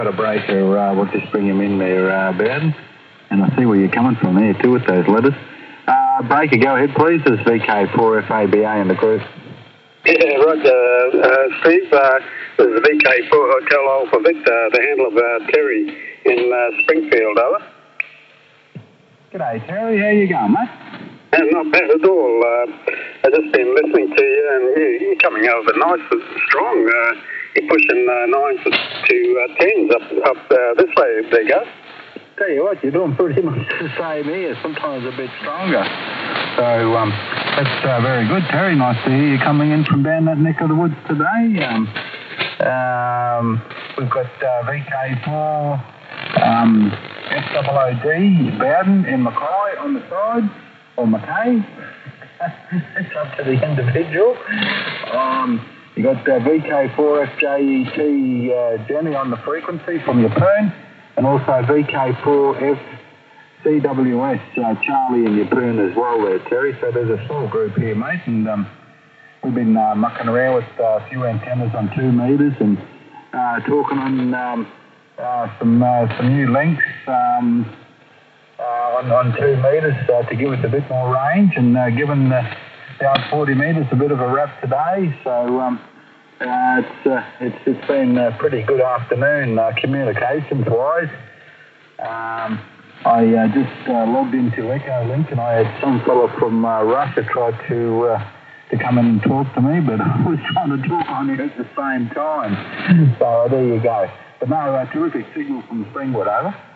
Got a breaker, we'll just bring him in there, Ben. And I see where you're coming from there too with those letters. Breaker, go ahead please. This is VK4FABA in the group. Yeah, Roger. Steve, this is VK4 Hotel Alpha Victor, the handle of Terry in Springfield, over. G'day Terry, how you going, mate? Not bad at all. I've just been listening to you, and you're coming over nice and strong. You're pushing 9s to 10s up this way. There you go. Tell you what, you're doing pretty much the same here, sometimes a bit stronger. So that's very good, Terry. Nice to hear you coming in from down that neck of the woods today. We've got VK4 SOOD Bowden in Mackay on the side, or Mackay. It's up to the individual. You got VK4FJET Jenny on the frequency from Yeppoon, and also VK4FCWS Charlie and Yeppoon as well there, Terry. So there's a small group here, mate, and we've been mucking around with a few antennas on 2 metres and talking on some new links on 2 metres to give us a bit more range, and given down 40 metres a bit of a wrap today, so it's been a pretty good afternoon communications wise. I just logged into Echolink, and I had some fellow from Russia try to come in and talk to me, but I was trying to talk on it at the same time. So there you go. But no, terrific signal from Springwood, over.